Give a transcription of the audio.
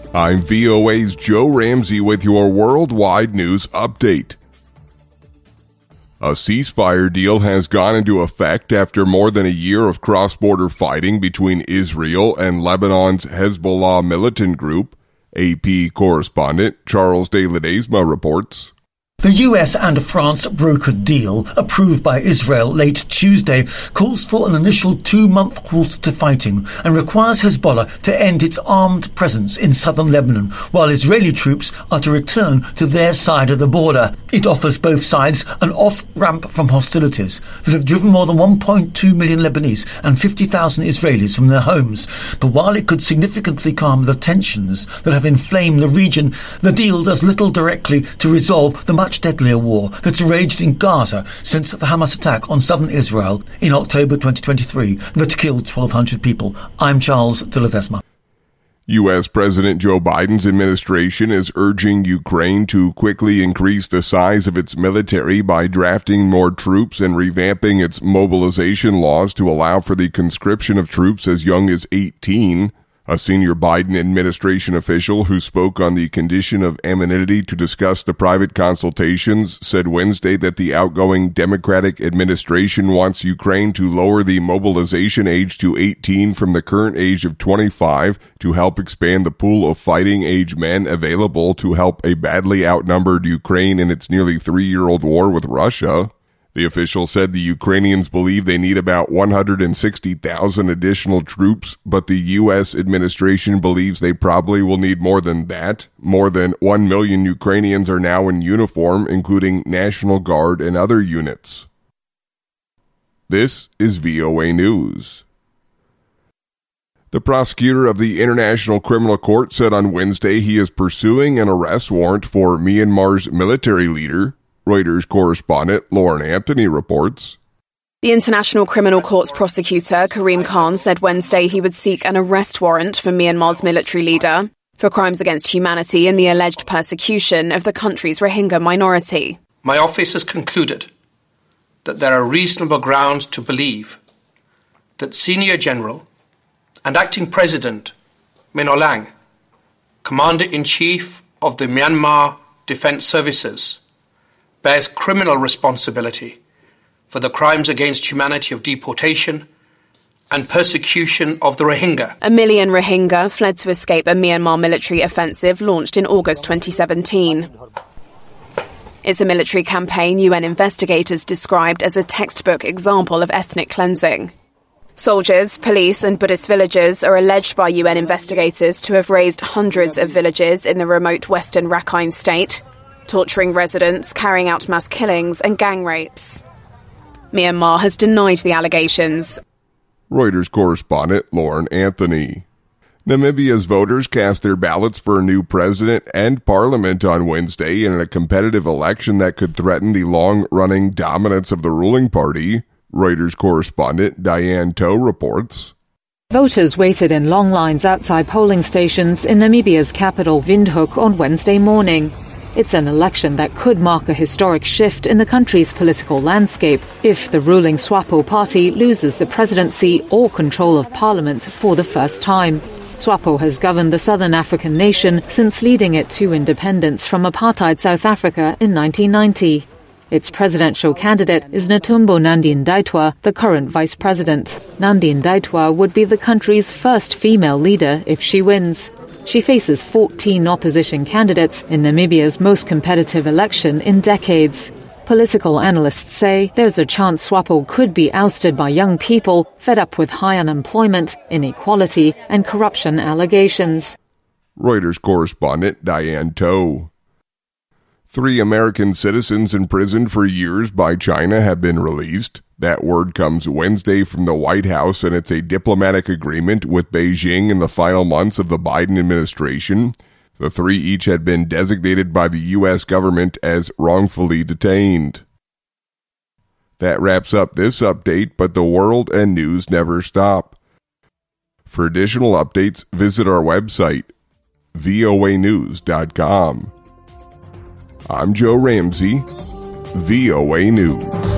I'm VOA's Joe Ramsey with your worldwide news update. A ceasefire deal has gone into effect after more than a year of cross-border fighting between Israel and Lebanon's Hezbollah militant group, AP correspondent Charles de Ledesma reports. The US and France brokered deal, approved by Israel late Tuesday, calls for an initial 2-month halt to fighting and requires Hezbollah to end its armed presence in southern Lebanon, while Israeli troops are to return to their side of the border. It offers both sides an off-ramp from hostilities that have driven more than 1.2 million Lebanese and 50,000 Israelis from their homes. But while it could significantly calm the tensions that have inflamed the region, the deal does little directly to resolve the much deadlier war that's raged in Gaza since the Hamas attack on southern Israel in October 2023 that killed 1,200 people. I'm Charles de Ledesma. U.S. President Joe Biden's administration is urging Ukraine to quickly increase the size of its military by drafting more troops and revamping its mobilization laws to allow for the conscription of troops as young as 18. A senior Biden administration official who spoke on the condition of anonymity to discuss the private consultations said Wednesday that the outgoing Democratic administration wants Ukraine to lower the mobilization age to 18 from the current age of 25 to help expand the pool of fighting-age men available to help a badly outnumbered Ukraine in its nearly 3-year-old war with Russia. The official said the Ukrainians believe they need about 160,000 additional troops, but the U.S. administration believes they probably will need more than that. More than 1 million Ukrainians are now in uniform, including National Guard and other units. This is VOA News. The prosecutor of the International Criminal Court said on Wednesday he is pursuing an arrest warrant for Myanmar's military leader. Reuters correspondent Lauren Anthony reports. The International Criminal Court's prosecutor, Karim Khan, said Wednesday he would seek an arrest warrant for Myanmar's military leader for crimes against humanity and the alleged persecution of the country's Rohingya minority. My office has concluded that there are reasonable grounds to believe that Senior General and Acting President Min Aung Hlaing, Commander-in-Chief of the Myanmar Defence Services, bears criminal responsibility for the crimes against humanity of deportation and persecution of the Rohingya. 1 million Rohingya fled to escape a Myanmar military offensive launched in August 2017. It's a military campaign UN investigators described as a textbook example of ethnic cleansing. Soldiers, police and Buddhist villagers are alleged by UN investigators to have razed hundreds of villages in the remote western Rakhine state, torturing residents, carrying out mass killings and gang rapes. Myanmar has denied the allegations. Reuters correspondent Lauren Anthony. Namibia's voters cast their ballots for a new president and parliament on Wednesday in a competitive election that could threaten the long-running dominance of the ruling party. Reuters correspondent Diane Toh reports. Voters waited in long lines outside polling stations in Namibia's capital Windhoek on Wednesday morning. It's an election that could mark a historic shift in the country's political landscape if the ruling SWAPO party loses the presidency or control of parliament for the first time. SWAPO has governed the southern African nation since leading it to independence from apartheid South Africa in 1990. Its presidential candidate is Netumbo Nandi-Ndaitwah, the current vice president. Nandi-Ndaitwah would be the country's first female leader if she wins. She faces 14 opposition candidates in Namibia's most competitive election in decades. Political analysts say there's a chance SWAPO could be ousted by young people fed up with high unemployment, inequality, and corruption allegations. Reuters correspondent Diane Toh. 3 American citizens imprisoned for years by China have been released. That word comes Wednesday from the White House, and it's a diplomatic agreement with Beijing in the final months of the Biden administration. The 3 each had been designated by the U.S. government as wrongfully detained. That wraps up this update, but the world and news never stop. For additional updates, visit our website, voanews.com. I'm Joe Ramsey, VOA News.